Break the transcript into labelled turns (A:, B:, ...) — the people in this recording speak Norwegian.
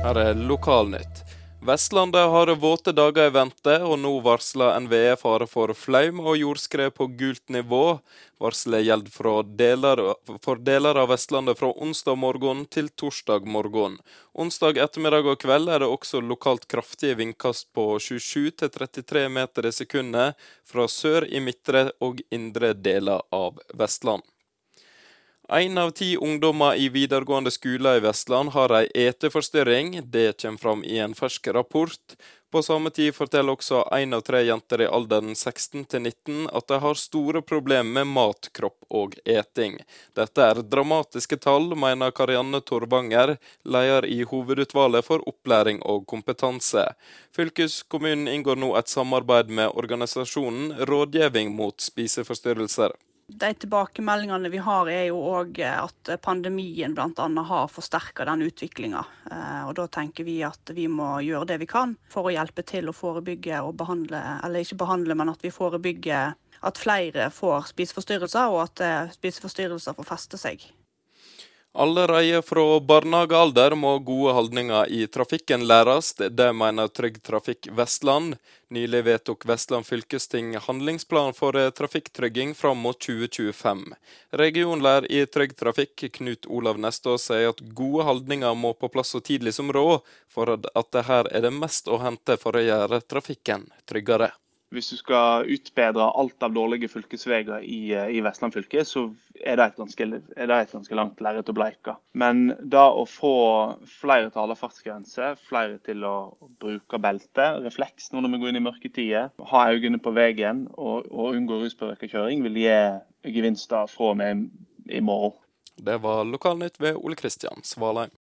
A: Her er lokalnytt. Vestlandet har våte dager i vente, og nå varsler NVE fare for flaum og jordskred på gult nivå. Varselet gjelder for deler av Vestlandet fra onsdag morgen til torsdag morgen. Onsdag ettermiddag og kveld er det også lokalt kraftige vindkast på 27 til 33 meter i sekundet fra sør i midtre og indre deler av Vestland. 1 av 10 ungdommer i videregående skoler i Vestland har en eteforstyrring. Det kommer fram i en fersk rapport. På samme tid forteller også 1 av 3 jenter i alderen 16 til 19 at de har store problemer med mat, kropp og eting. Dette er dramatiske tall, mener Karianne Torvanger, leder i hovedutvalget for opplæring og kompetanse. Fylkeskommunen inngår nå et samarbeid med organisasjonen Rådgivning mot spiseforstyrrelser.
B: De tilbakemeldingene vi har er jo også at pandemien blant annet har forsterket den utviklingen. Og da tenker vi at vi må gjøre det vi kan for å hjelpe til å forebygge og behandle, eller ikke behandle, men at vi forebygger at flere får spiseforstyrrelser og at spiseforstyrrelser får feste seg.
A: Allerede fra barnehagealder må gode holdninger i trafikken læres, det mener Trygg Trafikk Vestland. Nylig vedtok Vestland fylkesting handlingsplan for trafikktrygging fram mot 2025. Regionlærer i Trygg Trafikk, Knut Olav Nestås, sier at gode holdninger må på plass så tidlig som råd, for at det her er det mest å hente for å gjøre trafikken tryggere.
C: Hvis du skal utbedre alt av dårlige fylkesveier i Vestland fylke, så er det et ganske langt lerret å bleike. Men da å få flere til å holde fartsgrense, flere til å bruke belte, refleks når vi går inn i mørketider, ha øynene på veien og unngå ruspåvirket kjøring, vil gi gevinster fra og med i morgen.
A: Det var Lokalnytt ved Ole Kristian Svalheim.